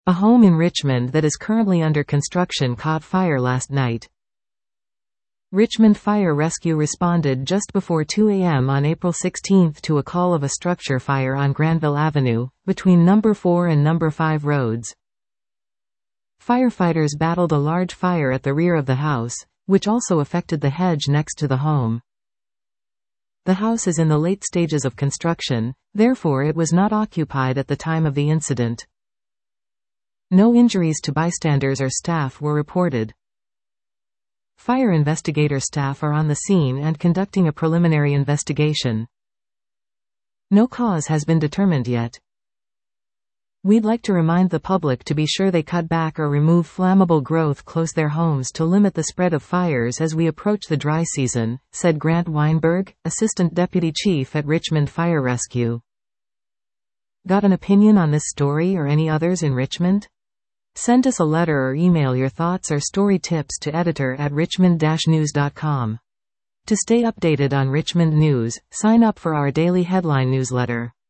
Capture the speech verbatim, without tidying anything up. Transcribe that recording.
A home in Richmond that is currently under construction caught fire last night. Richmond Fire Rescue responded just before two a m on April sixteenth to a call of a structure fire on Granville Avenue, between number four and number five roads. Firefighters battled a large fire at the rear of the house, which also affected the hedge next to the home. The house is in the late stages of construction, therefore it was not occupied at the time of the incident. No injuries to bystanders or staff were reported. Fire investigator staff are on the scene and conducting a preliminary investigation. No cause has been determined yet. We'd like to remind the public to be sure they cut back or remove flammable growth close their homes to limit the spread of fires as we approach the dry season, said Grant Weinberg, Assistant Deputy Chief at Richmond Fire Rescue. Got an opinion on this story or any others in Richmond? Send us a letter or email your thoughts or story tips to editor at richmond dash news dot com. To stay updated on Richmond news, sign up for our daily headline newsletter.